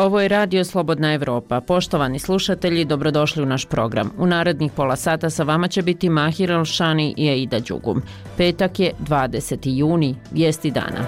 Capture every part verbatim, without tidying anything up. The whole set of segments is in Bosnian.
Ovo je Radio Slobodna Evropa. Poštovani slušatelji, dobrodošli u naš program. U narednih pola sata sa vama će biti Mahir Elšani i Aida Đugum. Petak je dvadeseti juni, vijesti dana.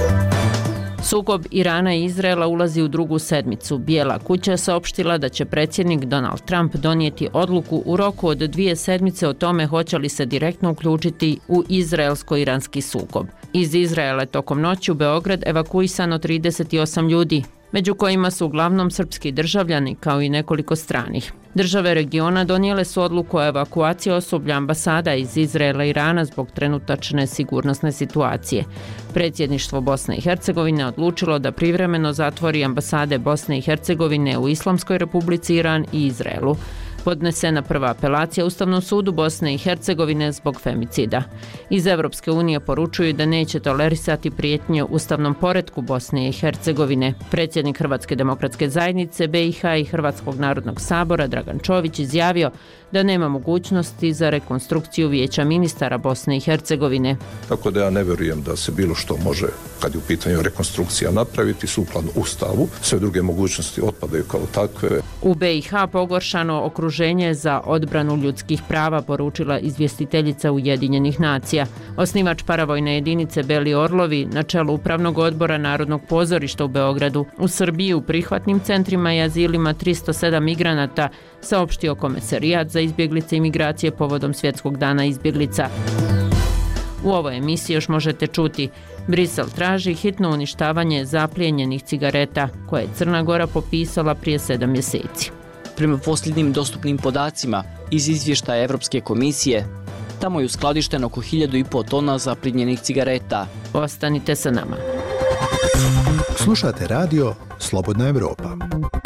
Sukob Irana i Izraela ulazi u drugu sedmicu. Bijela kuća je saopštila da će predsjednik Donald Trump donijeti odluku u roku od dvije sedmice o tome hoće li se direktno uključiti u izraelsko-iranski sukob. Iz Izraela je tokom noći u Beograd evakuisano trideset osam ljudi, među kojima su uglavnom srpski državljani kao i nekoliko stranih. Države regiona donijele su odluku o evakuaciji osoblja ambasada iz Izraela i Irana zbog trenutačne sigurnosne situacije. Predsjedništvo Bosne i Hercegovine odlučilo da privremeno zatvori ambasade Bosne i Hercegovine u Islamskoj Republici Iran i Izraelu. Podnesena prva apelacija Ustavnom sudu Bosne i Hercegovine zbog femicida. Iz Evropske unije poručuju da neće tolerisati prijetnje ustavnom poretku Bosne i Hercegovine. Predsjednik Hrvatske demokratske zajednice B i H i Hrvatskog narodnog sabora Dragan Čović izjavio da nema mogućnosti za rekonstrukciju Vijeća ministara Bosne i Hercegovine. Tako da ja ne vjerujem da se bilo što može, kad je u pitanju rekonstrukcija, napraviti sukladno Ustavu. Sve druge mogućnosti otpadaju kao takve. U B i H pogoršano okruženje za odbranu ljudskih prava, poručila izvjestiteljica Ujedinjenih nacija. Osnivač paravojne jedinice Beli Orlovi na čelu Upravnog odbora Narodnog pozorišta u Beogradu u Srbiji u prihvatnim centrima i azilima tristo sedam migranata saopštio Komesarijat za izbjeglice i migracije povodom Svjetskog dana izbjeglica. U ovoj emisiji još možete čuti: Brisel traži hitno uništavanje zaplijenjenih cigareta koje je Crna Gora popisala prije sedam mjeseci. Prema posljednjim dostupnim podacima iz izvještaja Evropske komisije, tamo je uskladišteno oko hiljadu i po tona zaplijenjenih cigareta. Ostanite sa nama. Slušate radio Slobodna Evropa.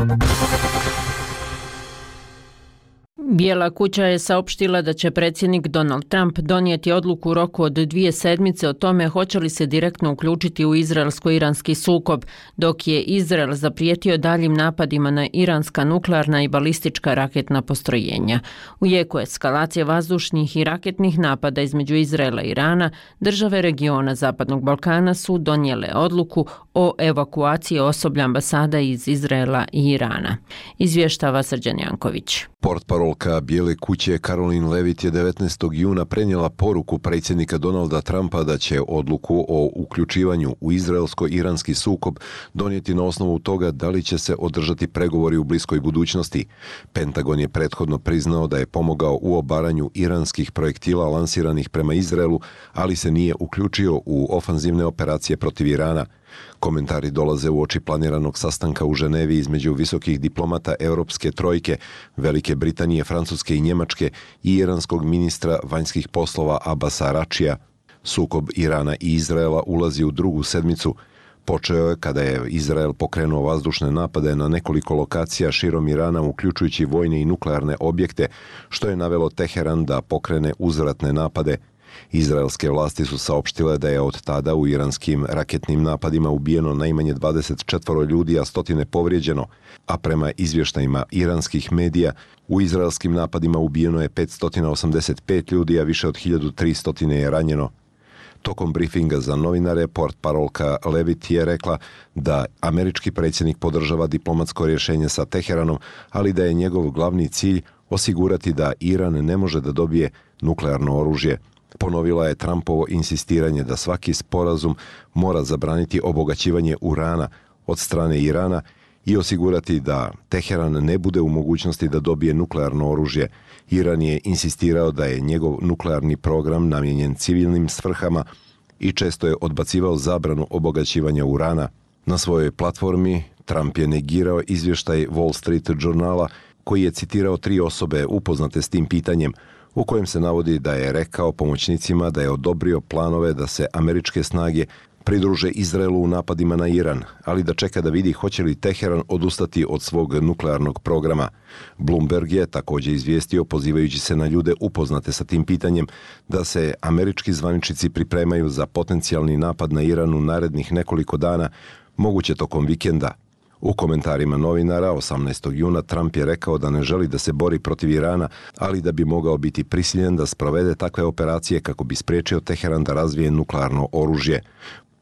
Bijela kuća je saopštila da će predsjednik Donald Trump donijeti odluku u roku od dvije sedmice o tome hoće li se direktno uključiti u izraelsko-iranski sukob, dok je Izrael zaprijetio daljim napadima na iranska nuklearna i balistička raketna postrojenja. U jeku eskalacije vazdušnih i raketnih napada između Izraela i Irana, države regiona Zapadnog Balkana su donijele odluku o evakuaciji osoblja ambasada iz Izraela i Irana. Izvještava Srđan Janković. Portparolka Bijele kuće Karoline Leavitt je devetnaestog juna prenijela poruku predsjednika Donalda Trumpa da će odluku o uključivanju u izraelsko-iranski sukob donijeti na osnovu toga da li će se održati pregovori u bliskoj budućnosti. Pentagon je prethodno priznao da je pomogao u obaranju iranskih projektila lansiranih prema Izraelu, ali se nije uključio u ofanzivne operacije protiv Irana. Komentari dolaze u oči planiranog sastanka u Ženevi između visokih diplomata Europske trojke, Velike Britanije, Francuske i Njemačke i iranskog ministra vanjskih poslova Abasa Aračija. Sukob Irana i Izraela ulazi u drugu sedmicu. Počeo je kada je Izrael pokrenuo vazdušne napade na nekoliko lokacija širom Irana, uključujući vojne i nuklearne objekte, što je navelo Teheran da pokrene uzvratne napade. Izraelske vlasti su saopštile da je od tada u iranskim raketnim napadima ubijeno najmanje dvadeset četvoro ljudi, a stotine povrijeđeno, a prema izvještajima iranskih medija u izraelskim napadima ubijeno je petsto osamdeset pet ljudi, a više od hiljadu tristo je ranjeno. Tokom briefinga za novinare, portparolka Leavitt je rekla da američki predsjednik podržava diplomatsko rješenje sa Teheranom, ali da je njegov glavni cilj osigurati da Iran ne može da dobije nuklearno oružje. Ponovila je Trumpovo insistiranje da svaki sporazum mora zabraniti obogaćivanje urana od strane Irana i osigurati da Teheran ne bude u mogućnosti da dobije nuklearno oružje. Iran je insistirao da je njegov nuklearni program namijenjen civilnim svrhama i često je odbacivao zabranu obogaćivanja urana. Na svojoj platformi Trump je negirao izvještaj Wall Street Journala koji je citirao tri osobe upoznate s tim pitanjem, u kojem se navodi da je rekao pomoćnicima da je odobrio planove da se američke snage pridruže Izraelu u napadima na Iran, ali da čeka da vidi hoće li Teheran odustati od svog nuklearnog programa. Bloomberg je također izvijestio, pozivajući se na ljude upoznate sa tim pitanjem, da se američki zvaničnici pripremaju za potencijalni napad na Iran u narednih nekoliko dana, moguće tokom vikenda. U komentarima novinara osamnaestog juna Trump je rekao da ne želi da se bori protiv Irana, ali da bi mogao biti prisiljen da sprovede takve operacije kako bi spriječio Teheran da razvije nuklearno oružje.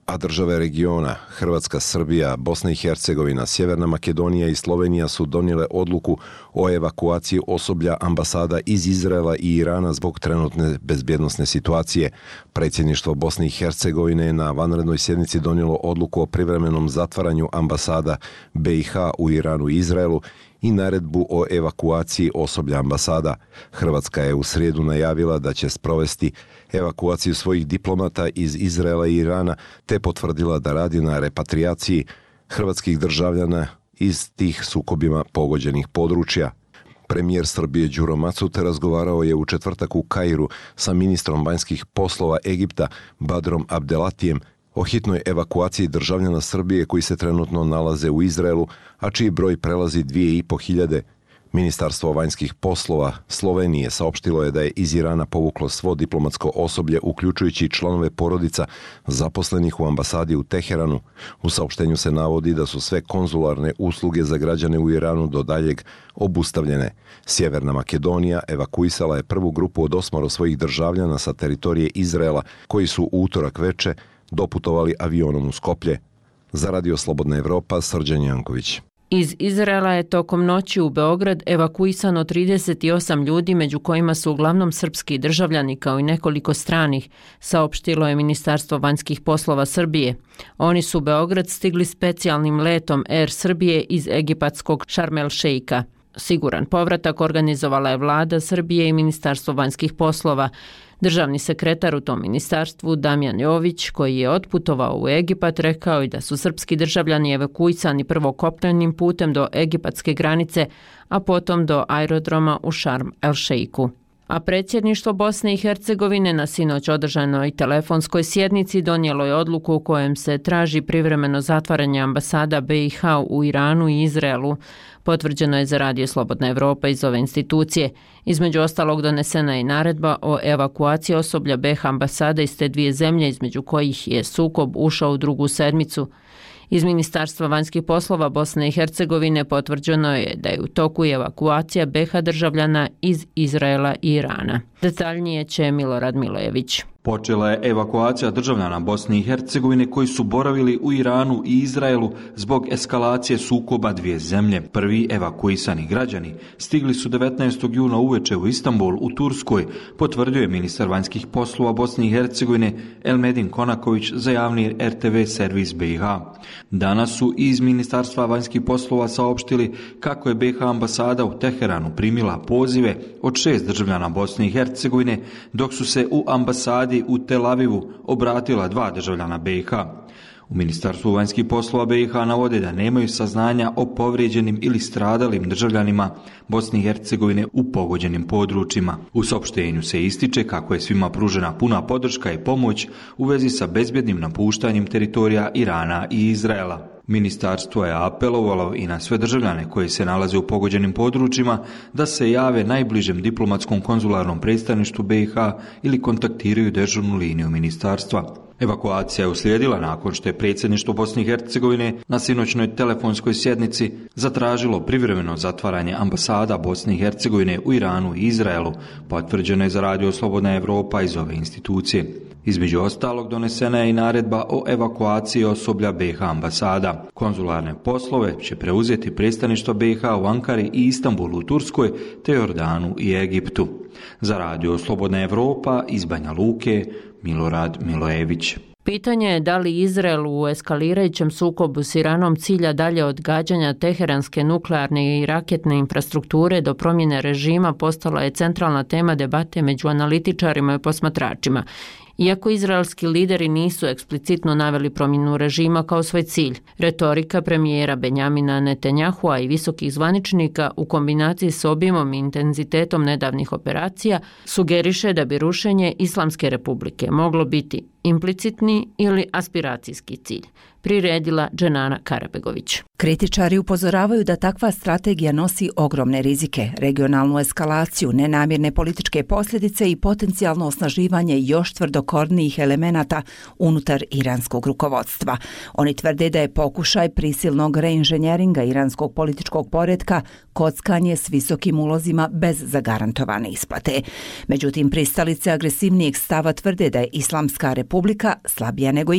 a države regiona Hrvatska, Srbija, Bosna i Hercegovina, Sjeverna Makedonija i Slovenija su donijele odluku o evakuaciji osoblja ambasada iz Izraela i Irana zbog trenutne bezbjednosne situacije. Predsjedništvo Bosne i Hercegovine je na vanrednoj sjednici donijelo odluku o privremenom zatvaranju ambasada B i H u Iranu i Izraelu i naredbu o evakuaciji osoblja ambasada. Hrvatska je u srijedu najavila da će sprovesti evakuaciju svojih diplomata iz Izraela i Irana, te potvrdila da radi na repatriaciji hrvatskih državljana iz tih sukobima pogođenih područja. Premijer Srbije Đuro Macute razgovarao je u četvrtak u Kairu sa ministrom vanjskih poslova Egipta Badrom Abdelatijem o hitnoj evakuaciji državljana Srbije koji se trenutno nalaze u Izraelu, a čiji broj prelazi dvije i po hiljade. Ministarstvo vanjskih poslova Slovenije saopštilo je da je iz Irana povuklo svo diplomatsko osoblje, uključujući članove porodica zaposlenih u ambasadi u Teheranu. U saopštenju se navodi da su sve konzularne usluge za građane u Iranu do daljeg obustavljene. Sjeverna Makedonija evakuisala je prvu grupu od osmoro svojih državljana sa teritorije Izraela, koji su u utorak veče doputovali avionom u Skoplje. Za Radio Slobodna Evropa, Srđan Janković. Iz Izraela je tokom noći u Beograd evakuisano trideset osam ljudi, među kojima su uglavnom srpski državljani kao i nekoliko stranih, saopštilo je Ministarstvo vanjskih poslova Srbije. Oni su u Beograd stigli specijalnim letom Air Srbije iz egipatskog Šarm el Šeika. Siguran povratak organizovala je vlada Srbije i Ministarstvo vanjskih poslova. Državni sekretar u tom ministarstvu Damjan Jović, koji je otputovao u Egipat, rekao je da su srpski državljani evakuisani prvo kopnenim putem do egipatske granice, a potom do aerodroma u Šarm el Šeiku. A predsjedništvo Bosne i Hercegovine na sinoć održanoj telefonskoj sjednici donijelo je odluku u kojem se traži privremeno zatvaranje ambasada B i H u Iranu i Izraelu. Potvrđeno je za Radio Slobodna Evropa iz ove institucije. Između ostalog donesena je naredba o evakuaciji osoblja B i H ambasada iz te dvije zemlje, između kojih je sukob ušao u drugu sedmicu. Iz Ministarstva vanjskih poslova Bosne i Hercegovine potvrđeno je da je u toku evakuacija B i H državljana iz Izraela i Irana. Detaljnije će Milorad Milojević. Počela je evakuacija državljana Bosne i Hercegovine koji su boravili u Iranu i Izraelu zbog eskalacije sukoba dvije zemlje. Prvi evakuisani građani stigli su devetnaestog juna uveče u Istanbul u Turskoj, potvrdio je ministar vanjskih poslova Bosne i Hercegovine Elmedin Konaković za javni R T V servis B i H. Danas su iz Ministarstva vanjskih poslova saopštili kako je B i H ambasada u Teheranu primila pozive od šest državljana Bosne i Hercegovine, dok su se u ambasadi u Tel Avivu obratila dva državljana B i H. U Ministarstvu vanjskih poslova B i H navode da nemaju saznanja o povrijeđenim ili stradalim državljanima Bosne i Hercegovine u pogođenim područjima. U saopštenju se ističe kako je svima pružena puna podrška i pomoć u vezi sa bezbjednim napuštanjem teritorija Irana i Izraela. Ministarstvo je apelovalo i na sve državljane koji se nalaze u pogođenim područjima da se jave najbližem diplomatskom konzularnom predstavništvu B i H ili kontaktiraju dežurnu liniju ministarstva. Evakuacija je uslijedila nakon što je predsjedništvo Bosne i Hercegovine na sinoćnoj telefonskoj sjednici zatražilo privremeno zatvaranje ambasada Bosne i Hercegovine u Iranu i Izraelu, potvrđeno je za Radio Slobodna Evropa iz ove institucije. Između ostalog donesena je i naredba o evakuaciji osoblja B i H ambasada. Konzularne poslove će preuzeti predstavništvo B i H u Ankari i Istanbulu u Turskoj, te Jordanu i Egiptu. Za Radio Slobodna Evropa iz Banja Luke, Milorad Milojević. Pitanje je da li Izrael u eskalirajućem sukobu s Iranom cilja dalje odgađanja teheranske nuklearne i raketne infrastrukture do promjene režima postala je centralna tema debate među analitičarima i posmatračima. Iako izraelski lideri nisu eksplicitno naveli promjenu režima kao svoj cilj, retorika premijera Benjamina Netanjahua i visokih zvaničnika u kombinaciji s obimom i intenzitetom nedavnih operacija sugeriše da bi rušenje Islamske republike moglo biti implicitni ili aspiracijski cilj, priredila Dženana Karabegović. Kritičari upozoravaju da takva strategija nosi ogromne rizike, regionalnu eskalaciju, nenamjerne političke posljedice i potencijalno osnaživanje još tvrdokornijih elemenata unutar iranskog rukovodstva. Oni tvrde da je pokušaj prisilnog reinženjeringa iranskog političkog poretka kockanje s visokim ulozima bez zagarantovane isplate. Međutim, pristalice agresivnijeg stava tvrde da je Islamska republika slabija nego ikad.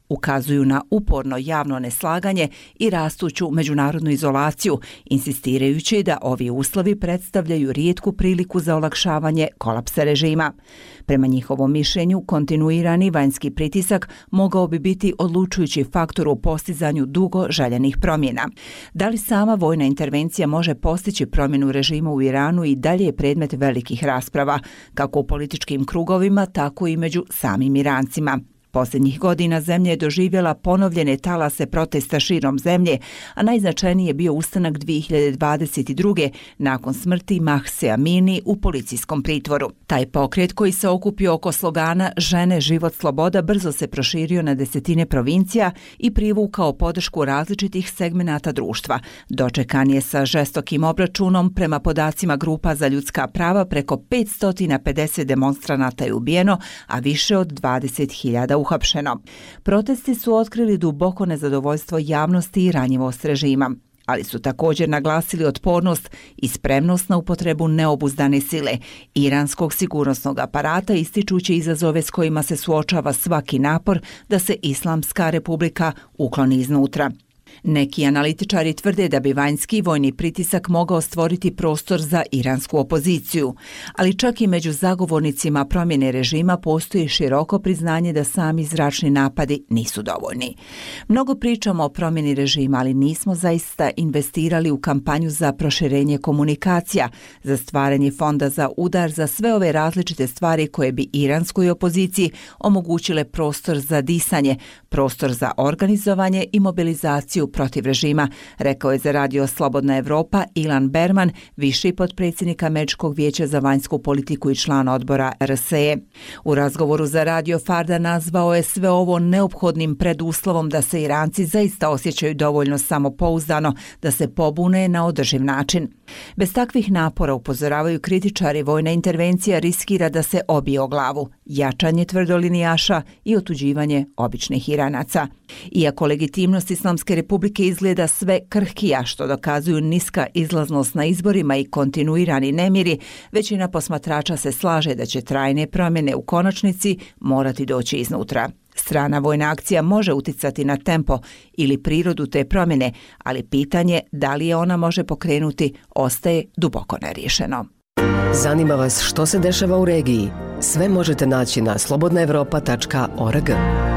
ukazuju na uporno javno neslaganje i rastuću međunarodnu izolaciju, insistirajući da ovi uslovi predstavljaju rijetku priliku za olakšavanje kolapsa režima. Prema njihovom mišljenju, kontinuirani vanjski pritisak mogao bi biti odlučujući faktor u postizanju dugo željenih promjena. Da li sama vojna intervencija može postići promjenu režima u Iranu i dalje je predmet velikih rasprava, kako u političkim krugovima, tako i među samim Irancima. Posljednjih godina zemlja je doživjela ponovljene talase protesta širom zemlje, a najznačajniji je bio ustanak dvije hiljade dvadeset druge nakon smrti Mahse Amini u policijskom pritvoru. Taj pokret koji se okupio oko slogana Žene, život, sloboda brzo se proširio na desetine provincija i privukao podršku različitih segmenata društva. Dočekan je sa žestokim obračunom. Prema podacima grupa za ljudska prava preko petsto pedeset demonstranata je ubijeno, a više od dvadeset hiljada uhapšeno. Protesti su otkrili duboko nezadovoljstvo javnosti i ranjivost režima, ali su također naglasili otpornost i spremnost na upotrebu neobuzdane sile iranskog sigurnosnog aparata, ističući izazove s kojima se suočava svaki napor da se Islamska republika ukloni iznutra. Neki analitičari tvrde da bi vanjski vojni pritisak mogao stvoriti prostor za iransku opoziciju, ali čak i među zagovornicima promjene režima postoji široko priznanje da sami zračni napadi nisu dovoljni. Mnogo pričamo o promjeni režima, ali nismo zaista investirali u kampanju za proširenje komunikacija, za stvaranje fonda za udar, za sve ove različite stvari koje bi iranskoj opoziciji omogućile prostor za disanje, prostor za organizovanje i mobilizaciju protiv režima, rekao je za radio Slobodna Evropa Ilan Berman, viši potpredsjednik Američkog vijeća za vanjsku politiku i član odbora R S E. U razgovoru za radio Farda nazvao je sve ovo neophodnim preduslovom da se Iranci zaista osjećaju dovoljno samopouzdano da se pobune na održiv način. Bez takvih napora, upozoravaju kritičari, vojna intervencija riskira da se obije o glavu, jačanje tvrdolinijaša i otuđivanje običnih Iranaca. Iako legitimnost Islamske republike izgleda sve krhkija, što dokazuju niska izlaznost na izborima i kontinuirani nemiri, većina posmatrača se slaže da će trajne promjene u konačnici morati doći iznutra. Strana vojna akcija može uticati na tempo ili prirodu te promjene, ali pitanje da li je ona može pokrenuti ostaje duboko neriješeno. Zanima vas što se dešava u regiji? Sve možete naći na slobodna evropa tačka org.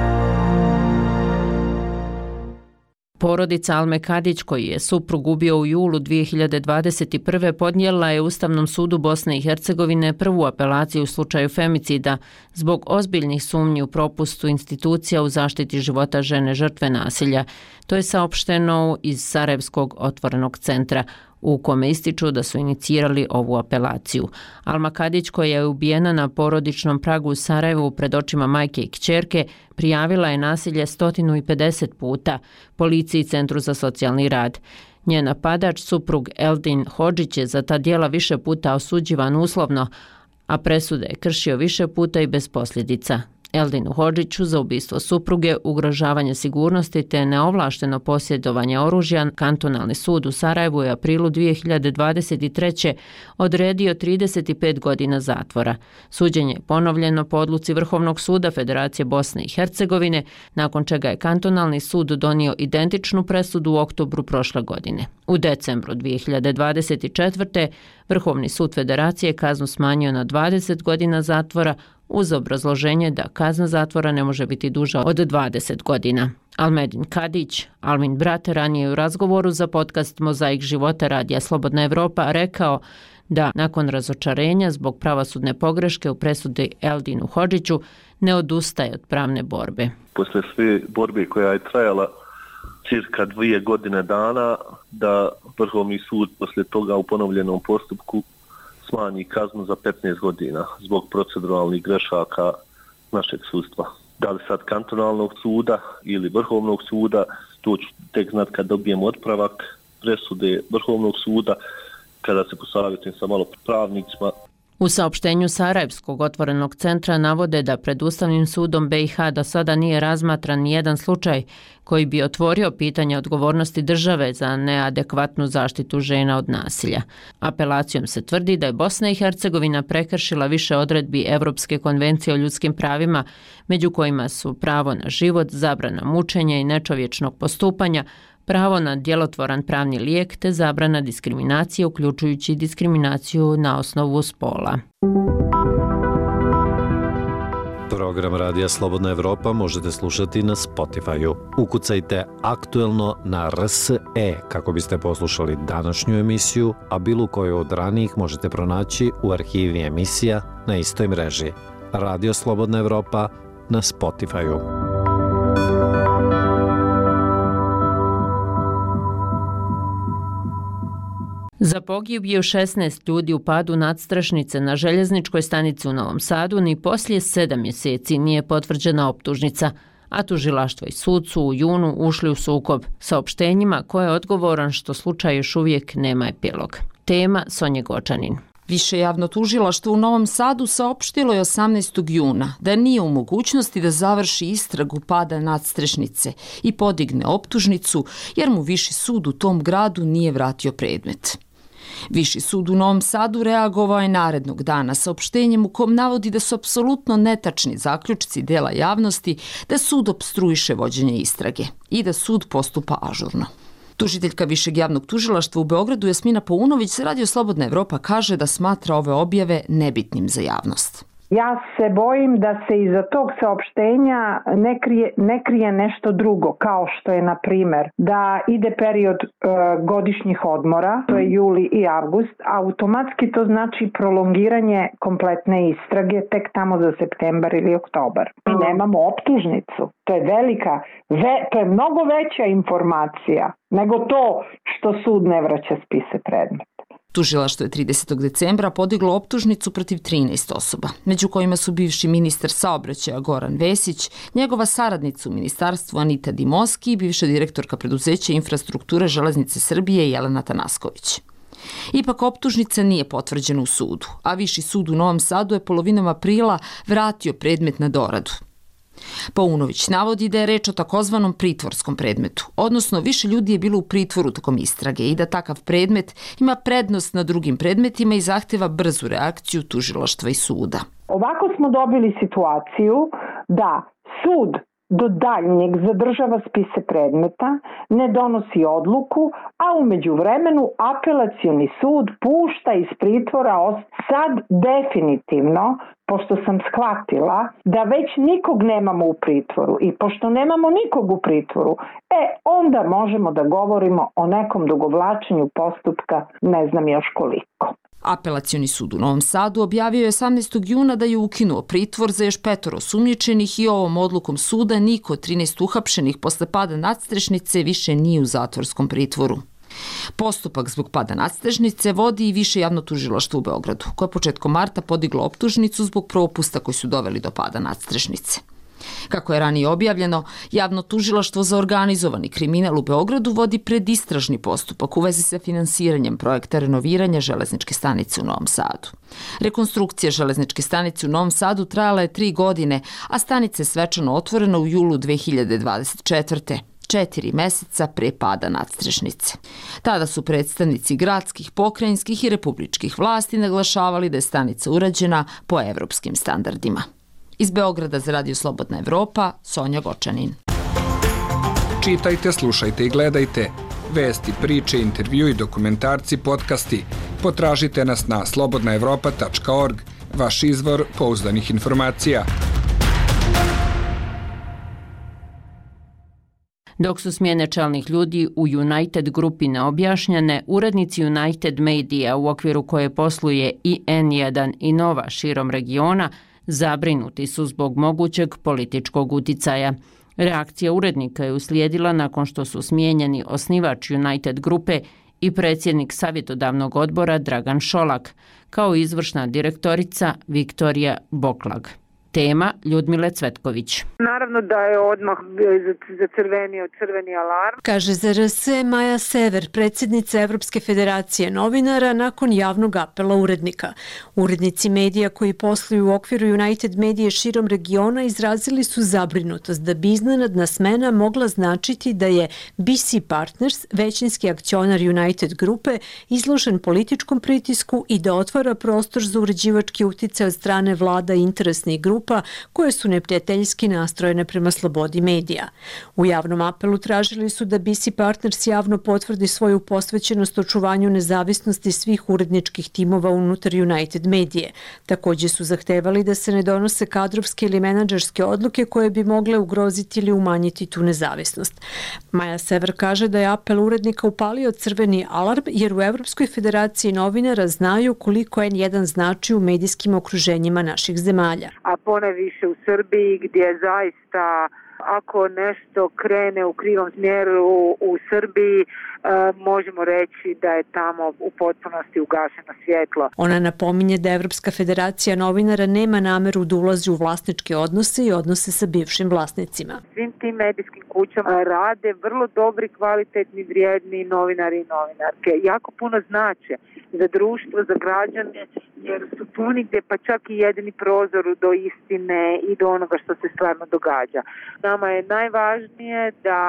Porodica Alme Kadić, koji je suprug ubio u julu dvije hiljade dvadeset prve. podnijela je Ustavnom sudu Bosne i Hercegovine prvu apelaciju u slučaju femicida zbog ozbiljnih sumnji u propustu institucija u zaštiti života žene žrtve nasilja. To je saopšteno iz Sarajevskog otvorenog centra, u kome ističu da su inicirali ovu apelaciju. Alma Kadić, koja je ubijena na porodičnom pragu u Sarajevu pred očima majke i kćerke, prijavila je nasilje sto pedeset puta policiji i Centru za socijalni rad. Njen napadač, suprug Eldin Hodžić, je za ta djela više puta osuđivan uslovno, a presude je kršio više puta i bez posljedica. Eldinu Hodžiću za ubistvo supruge, ugrožavanje sigurnosti te neovlašteno posjedovanje oružja Kantonalni sud u Sarajevu je u aprilu dvije hiljade dvadeset treće. odredio trideset pet godina zatvora. Suđenje je ponovljeno po odluci Vrhovnog suda Federacije Bosne i Hercegovine, nakon čega je Kantonalni sud donio identičnu presudu u oktobru prošle godine. U decembru dvije hiljade dvadeset četvrte. Vrhovni sud Federacije kaznu smanjio na dvadeset godina zatvora, uz obrazloženje da kazna zatvora ne može biti duža od dvadeset godina. Almedin Kadić, Almin brat, ranije u razgovoru za podcast Mozaik života radija Slobodna Evropa rekao da nakon razočarenja zbog pravosudne pogreške u presudi Eldinu Hodžiću ne odustaje od pravne borbe. Posle sve borbe koja je trajala cirka dvije godine dana, da Vrhovni sud posle toga u ponovljenom postupku smanji kaznu za petnaest godina zbog proceduralnih grešaka našeg sudstva. Da li sad kantonalnog suda ili Vrhovnog suda, to ću tek znat kad dobijem otpravak presude Vrhovnog suda, kada se posavjetujem sa malo pravnicima. U saopštenju Sarajevskog otvorenog centra navode da pred Ustavnim sudom B i H do sada nije razmatran nijedan slučaj koji bi otvorio pitanje odgovornosti države za neadekvatnu zaštitu žena od nasilja. Apelacijom se tvrdi da je Bosna i Hercegovina prekršila više odredbi Evropske konvencije o ljudskim pravima, među kojima su pravo na život, zabrana mučenja i nečovječnog postupanja, pravo na djelotvoran pravni lijek te zabrana diskriminacije, uključujući diskriminaciju na osnovu spola. Program Radija Slobodna Evropa možete slušati na Spotify-u. Ukucajte aktuelno na R S E kako biste poslušali današnju emisiju, a bilo koju od ranijih možete pronaći u arhivi emisija na istoj mreži. Radio Slobodna Evropa na Spotify-u. Za pogibiju šesnaest ljudi u padu nadstrešnice na željezničkoj stanici u Novom Sadu ni poslije sedam mjeseci nije potvrđena optužnica, a tužilaštvo i sud su u junu ušli u sukob saopštenjima ko je odgovoran što slučaj još uvijek nema epilog. Tema Sonje Gočanin. Više javno tužilaštvo u Novom Sadu saopštilo je osamnaestog juna da nije u mogućnosti da završi istragu pada nadstrešnice i podigne optužnicu jer mu Viši sud u tom gradu nije vratio predmet. Viši sud u Novom Sadu reagovao je narednog dana saopštenjem u kom navodi da su apsolutno netačni zaključci dela javnosti da sud opstruiše vođenje istrage i da sud postupa ažurno. Tužiteljka Višeg javnog tužilaštva u Beogradu Jasmina Paunović za Radio Slobodna Evropa kaže da smatra ove objave nebitnim za javnost. Ja se bojim da se iza tog saopštenja ne krije, ne krije nešto drugo, kao što je, na primjer, da ide period e, godišnjih odmora, to je juli i avgust, automatski to znači prolongiranje kompletne istrage tek tamo za septembar ili oktobar. Mi nemamo optužnicu. To je velika, ve, to je mnogo veća informacija nego to što sud ne vraća spise predmeta. Tužilaštvo je tridesetog decembra podiglo optužnicu protiv trinaest osoba, među kojima su bivši ministar saobraćaja Goran Vesić, njegova saradnica u ministarstvu Anita Dimoski i bivša direktorka preduzeća infrastrukture Železnice Srbije Jelena Tanasković. Ipak optužnica nije potvrđena u sudu, a Viši sud u Novom Sadu je polovinom aprila vratio predmet na doradu. Paunović navodi da je reč o takozvanom pritvorskom predmetu, odnosno više ljudi je bilo u pritvoru tokom istrage i da takav predmet ima prednost na drugim predmetima i zahteva brzu reakciju tužilaštva i suda. Ovako smo dobili situaciju da sud do daljnjeg zadržava spise predmeta, ne donosi odluku, a u međuvremenu apelacioni sud pušta iz pritvora sad definitivno, pošto sam shvatila da već nikog nemamo u pritvoru i pošto nemamo nikog u pritvoru, e onda možemo da govorimo o nekom dugovlačenju postupka ne znam još koliko. Apelacioni sud u Novom Sadu objavio je osamnaestog juna da je ukinuo pritvor za još petoro osumnjičenih i ovom odlukom suda niko od trinaest uhapšenih posle pada nadstrešnice više nije u zatvorskom pritvoru. Postupak zbog pada nadstrešnice vodi i Više javno tužilaštvo u Beogradu, koje je početkom marta podiglo optužnicu zbog propusta koji su doveli do pada nadstrešnice. Kako je ranije objavljeno, javno tužilaštvo za organizovani kriminal u Beogradu vodi predistražni postupak u vezi sa finansiranjem projekta renoviranja železničke stanice u Novom Sadu. Rekonstrukcija železničke stanice u Novom Sadu trajala je tri godine, a stanica je svečano otvorena u julu dve hiljade dvadeset četvrte četiri meseca pre pada nadstrešnice. Tada su predstavnici gradskih, pokrajinskih i republičkih vlasti naglašavali da je stanica urađena po evropskim standardima. Iz Beograda za Radio Slobodna Evropa, Sonja Gočanin. Čitajte, slušajte i gledajte. Vesti, priče, intervju i dokumentarci, podcasti. Potražite nas na slobodna evropa tačka org, vaš izvor pouzdanih informacija. Dok su smjene čelnih ljudi u United grupi neobjašnjene, urednici United Media, u okviru koje posluje i N jedan i Nova širom regiona, zabrinuti su zbog mogućeg političkog uticaja. Reakcija urednika je uslijedila nakon što su smijenjeni osnivač United grupe i predsjednik savjetodavnog odbora Dragan Šolak, kao izvršna direktorica Viktorija Boklag. Tema Ljudmile Cvetković. Naravno da je odmah zacrvenio crveni alarm. Kaže za R S E Maja Sever, predsjednica Evropske federacije novinara, nakon javnog apela urednika. Urednici medija koji posluju u okviru United Medije širom regiona izrazili su zabrinutost da bi iznenadna smena mogla značiti da je B C Partners, većinski akcionar United grupe, izložen političkom pritisku i da otvara prostor za uređivački uticaj od strane vlada i interesnih grupa koje su neprijateljski nastrojene prema slobodi medija. U javnom apelu tražili su da B C Partners javno potvrdi svoju posvećenost očuvanju nezavisnosti svih uredničkih timova unutar United Medije. Također su zahtevali da se ne donose kadrovske ili menadžerske odluke koje bi mogle ugroziti ili umanjiti tu nezavisnost. Maja Sever kaže da je apel urednika upalio crveni alarm jer u Evropskoj federaciji novinara znaju koliko N jedan znači u medijskim okruženjima naših zemalja. A poneviše u Srbiji gdje zaista ako nešto krene u krivom smjeru u Srbiji, možemo reći da je tamo u potpunosti ugašeno svjetlo. Ona napominje da Evropska federacija novinara nema nameru da ulazi u vlasničke odnose i odnose sa bivšim vlasnicima. Svim tim medijskim kućama rade vrlo dobri, kvalitetni, vrijedni novinari i novinarke. Jako puno znače za društvo, za građane, jer su ponigdje pa čak i jedini prozor do istine i do onoga što se stvarno događa. Nama je najvažnije da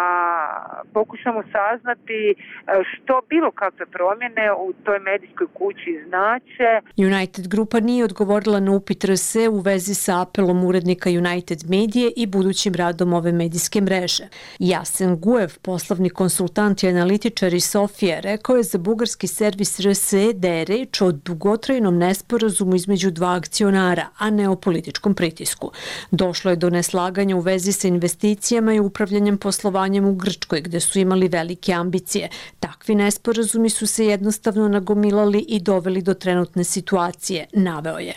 pokušamo saznati što bilo kakve promjene u toj medijskoj kući znače. United grupa nije odgovorila na upit R S E u vezi sa apelom urednika United Medije i budućim radom ove medijske mreže. Jasen Guev, poslovni konsultant i analitičar iz Sofije, rekao je za bugarski servis R S E da je reč o dugotrajnom nesporazumu između dva akcionara, a ne o političkom pritisku. Došlo je do neslaganja u vezi sa investicijama i upravljanjem poslovanjem u Grčkoj, gde su imali velike ambicije. Takvi nesporazumi su se jednostavno nagomilali i doveli do trenutne situacije, naveo je.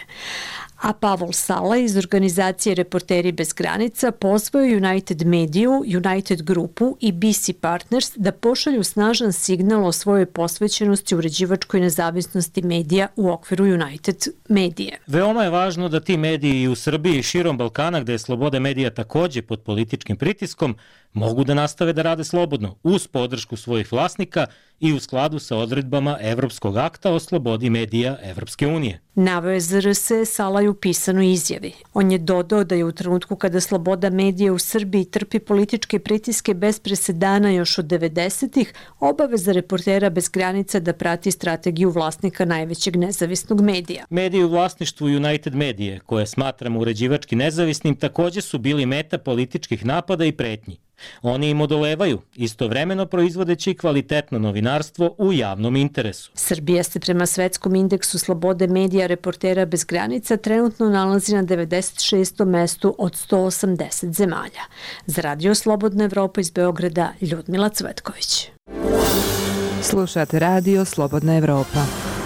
A Pavol Sala iz organizacije Reporteri bez granica pozvao United Mediju, United grupu i B C Partners da pošalju snažan signal o svojoj posvećenosti uređivačkoj nezavisnosti medija u okviru United Medije. Veoma je važno da ti mediji i u Srbiji i širom Balkana, gde je sloboda medija također pod političkim pritiskom, mogu da nastave da rade slobodno, uz podršku svojih vlasnika i u skladu sa odredbama Evropskog akta o slobodi medija Evropske unije. Naveo je za R S E Salaj u pisanoj izjavi. On je dodao da je u trenutku kada sloboda medija u Srbiji trpi političke pritiske bez presedana još od devedesetih, obaveza Reportera bez granica da prati strategiju vlasnika najvećeg nezavisnog medija. Mediji u vlasništvu United Medije, koje smatramo uređivački nezavisnim, također su bili meta političkih napada i pretnji. Oni im odolevaju, istovremeno proizvodeći kvalitetno novinarstvo u javnom interesu. Srbija se prema svetskom indeksu slobode medija Reportera bez granica trenutno nalazi na devedeset šestom mestu od sto osamdeset zemalja. Za Radio Slobodna Evropa iz Beograda, Ljudmila Cvetković. Slušate Radio Slobodna Evropa.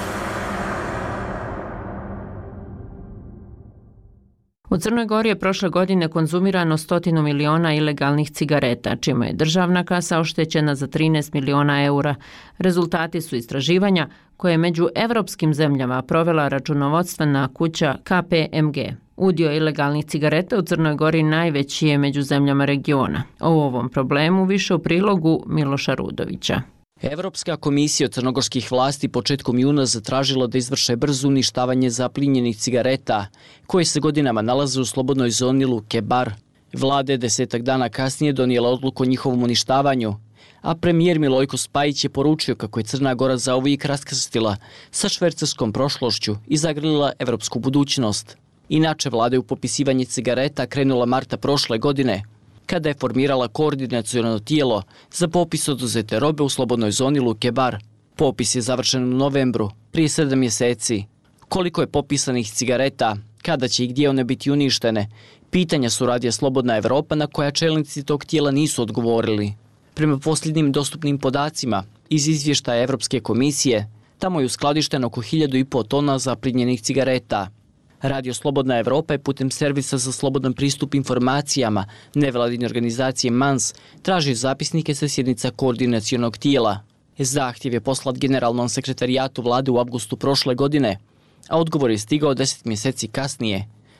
U Crnoj Gori je prošle godine konzumirano stotinu miliona ilegalnih cigareta, čime je državna kasa oštećena za trinaest miliona eura. Rezultati su istraživanja koje je među evropskim zemljama provela računovodstvena kuća K P M G. Udio ilegalnih cigareta u Crnoj Gori najveći je među zemljama regiona. O ovom problemu više u prilogu Miloša Rudovića. Evropska komisija od crnogorskih vlasti početkom juna zatražila da izvrše brzo uništavanje zaplinjenih cigareta, koje se godinama nalaze u slobodnoj zoni Luke Bar. Vlada je desetak dana kasnije donijela odluku o njihovom uništavanju, a premijer Milojko Spajić je poručio kako je Crna Gora zauvijek raskrstila sa švercerskom prošlošću i zagrlila evropsku budućnost. Inače, vlada je u popisivanje cigareta krenula marta prošle godine, kada je formirala koordinaciono tijelo za popis oduzete robe u slobodnoj zoni Luke Bar. Popis je završen u novembru, prije sedam mjeseci. Koliko je popisanih cigareta, kada će i gdje one biti uništene, pitanja su Radija Slobodna Evropa na koja čelnici tog tijela nisu odgovorili. Prema posljednjim dostupnim podacima iz izvještaja Evropske komisije, tamo je uskladišteno oko hiljadu i po tona zaplinjenih cigareta. Radio Slobodna Evropa je putem servisa za slobodan pristup informacijama nevladine organizacije M A N S traži zapisnike sa sjednica koordinacionog tijela. Zahtjev je poslat generalnom sekretarijatu vlade u avgustu prošle godine, a odgovor je stigao deset mjeseci kasnije.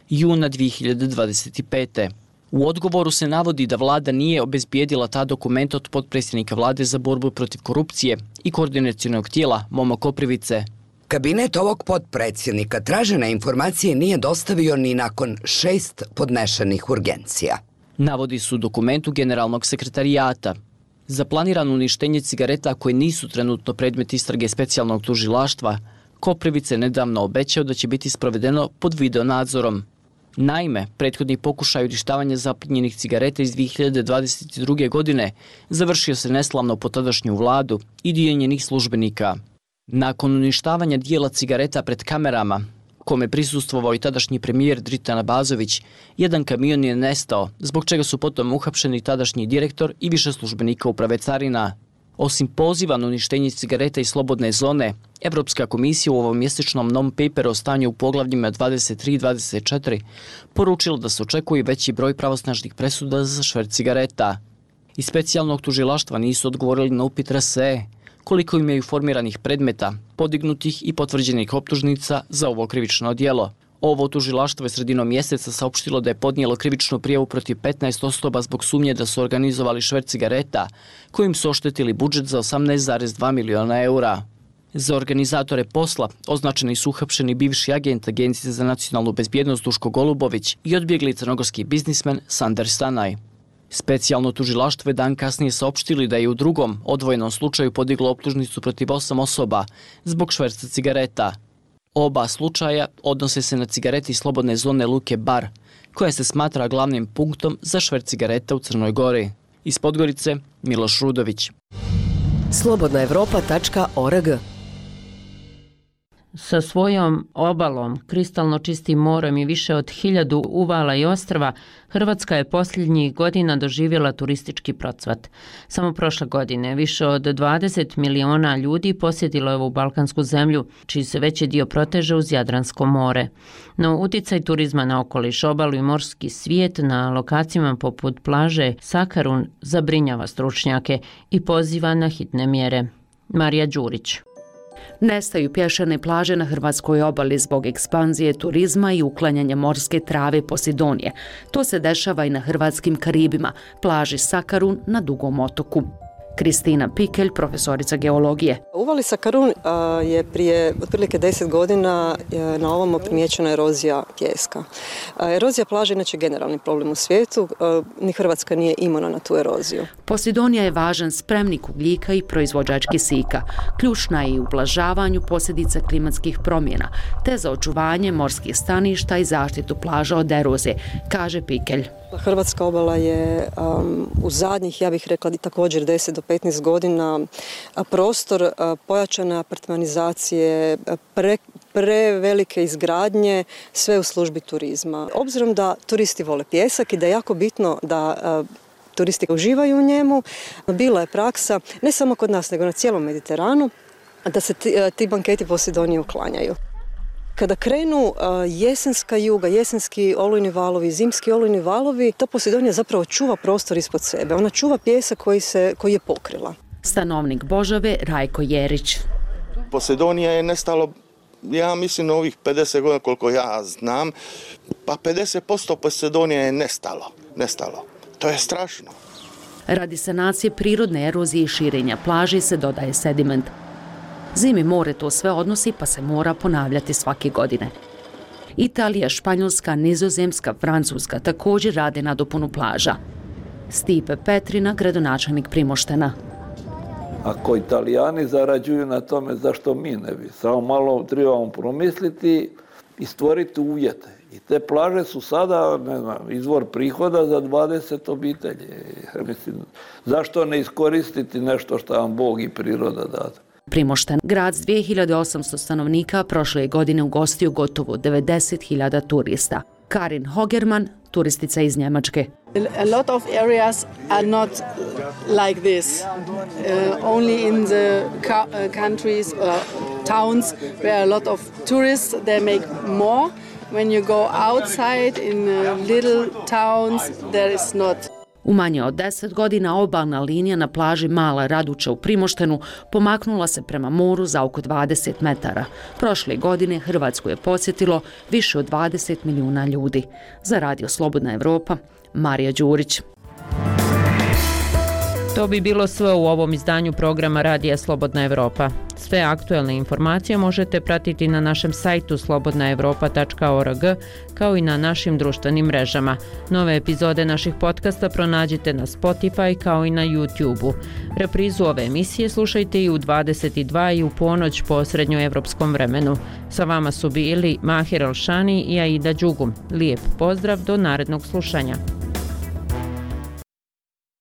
juna dvije hiljade dvadeset pete. U odgovoru se navodi da vlada nije obezbijedila ta dokumenta od potpredsjednika vlade za borbu protiv korupcije i koordinacionog tijela Momo Koprivice. Kabinet ovog potpredsjednika tražene informacije nije dostavio ni nakon šest podnešenih urgencija. Navodi su u dokumentu generalnog sekretarijata. Za planirano uništenje cigareta koje nisu trenutno predmet istrage specijalnog tužilaštva, Koprivice je nedavno obećao da će biti sprovedeno pod video nadzorom. Naime, prethodni pokušaj uništavanja zapljenjenih cigareta iz dvije hiljade dvadeset druge. godine završio se neslavno po tadašnju vladu i dio njenih službenika. Nakon uništavanja dijela cigareta pred kamerama, kome prisustvovao i tadašnji premijer Dritan Abazović, jedan kamion je nestao, zbog čega su potom uhapšeni tadašnji direktor i više službenika uprave carina. Osim poziva na uništenje cigareta i slobodne zone, Evropska komisija u ovom mjesečnom non-paperu o stanju u poglavljima dvadeset tri i dvadeset četiri poručila da se očekuje veći broj pravosnažnih presuda za šverc cigareta. Iz specijalnog tužilaštva nisu odgovorili na upit R S E koliko imaju formiranih predmeta, podignutih i potvrđenih optužnica za ovo krivično djelo. Ovo tužilaštvo je sredinom mjeseca saopštilo da je podnijelo krivičnu prijavu protiv petnaest osoba zbog sumnje da su organizovali šverc cigareta, kojim su oštetili budžet za osamnaest zarez dva miliona eura. Za organizatore posla označeni su uhapšeni bivši agent Agencije za nacionalnu bezbjednost Duško Golubović i odbjegli crnogorski biznismen Sandar Stanaj. Specijalno tužilaštvo je dan kasnije saopštili da je u drugom odvojenom slučaju podiglo optužnicu protiv osam osoba zbog šverca cigareta. Oba slučaja odnose se na cigareti slobodne zone Luke Bar, koja se smatra glavnim punktom za šverc cigareta u Crnoj Gori. Iz Podgorice, Miloš Rudović. slobodna evropa tačka org. Sa svojom obalom, kristalno čistim morem i više od hiljadu uvala i ostrva, Hrvatska je posljednjih godina doživjela turistički procvat. Samo prošle godine više od dvadeset miliona ljudi posjetilo je ovu balkansku zemlju, čiji se veći dio proteže uz Jadransko more. No uticaj turizma na okoliš, obalu i morski svijet na lokacijama poput plaže Sakarun zabrinjava stručnjake i poziva na hitne mjere. Marija Đurić. Nestaju pješčane plaže na hrvatskoj obali zbog ekspanzije turizma i uklanjanja morske trave Posidonije. To se dešava i na hrvatskim Karibima, plaži Sakarun na Dugom otoku. Kristina Pikelj, profesorica geologije. U uvali Sakarun je prije otprilike deset godina na ovamo primijećena erozija pijeska. Erozija plaže je inače generalni problem u svijetu, ni Hrvatska nije imuna na tu eroziju. Posidonija je važan spremnik ugljika i proizvođač kisika. Ključna je i u ublažavanju posljedica klimatskih promjena, te za očuvanje morskih staništa i zaštitu plaža od erozije, kaže Pikelj. Hrvatska obala je um, u zadnjih, ja bih rekla, također deset do petnaest godina prostor uh, pojačane apartmanizacije, pre, prevelike izgradnje, sve u službi turizma. Obzirom da turisti vole pijesak i da je jako bitno da uh, turisti uživaju u njemu, bila je praksa, ne samo kod nas, nego na cijelom Mediteranu, da se ti, uh, ti banketi Posidonije uklanjaju. Kada krenu uh, jesenska juga, jesenski olujni valovi, zimski olujni valovi, ta Posidonija zapravo čuva prostor ispod sebe. Ona čuva pijesak koji, se, koji je pokrila. Stanovnik Božave Rajko Jerić. Posidonija je nestalo, ja mislim, ovih pedeset godina koliko ja znam, pa pedeset posto Posidonija je nestalo. nestalo. To je strašno. Radi sanacije prirodne erozije i širenja plaži se dodaje sediment. Zimi more to sve odnosi pa se mora ponavljati svake godine. Italija, Španjolska, Nizozemska, Francuska također rade na dopunu plaža. Stipe Petrina, gradonačelnik Primoštena. Ako Italijani zarađuju na tome, zašto mi ne bi? Samo malo trebamo promisliti i stvoriti uvjete. I te plaže su sada, ne znam, izvor prihoda za dvadeset obitelji. Mislim, zašto ne iskoristiti nešto što vam Bog i priroda dade? Primošten, grad s dvije hiljade osamsto stanovnika, prošle je godine ugostio gotovo devedeset hiljada turista. Karin Hogerman, turistica iz Njemačke. A lot of areas are not like this. Uh, only in the uh, countries or towns where a lot of tourists, they make more. When you go outside in uh, little towns, there is not. U manje od deset godina obalna linija na plaži Mala Raduča u Primoštenu pomaknula se prema moru za oko dvadeset metara. Prošle godine Hrvatsku je posjetilo više od dvadeset milijuna ljudi. Za Radio Slobodna Evropa, Marija Đurić. To bi bilo sve u ovom izdanju programa Radija Slobodna Evropa. Sve aktuelne informacije možete pratiti na našem sajtu slobodna evropa tačka org kao i na našim društvenim mrežama. Nove epizode naših podcasta pronađite na Spotify kao i na YouTube-u. Reprizu ove emisije slušajte i u dvadeset dva i u ponoć po srednjoevropskom vremenu. Sa vama su bili Mahir Alšani i Aida Đugum. Lijep pozdrav do narednog slušanja.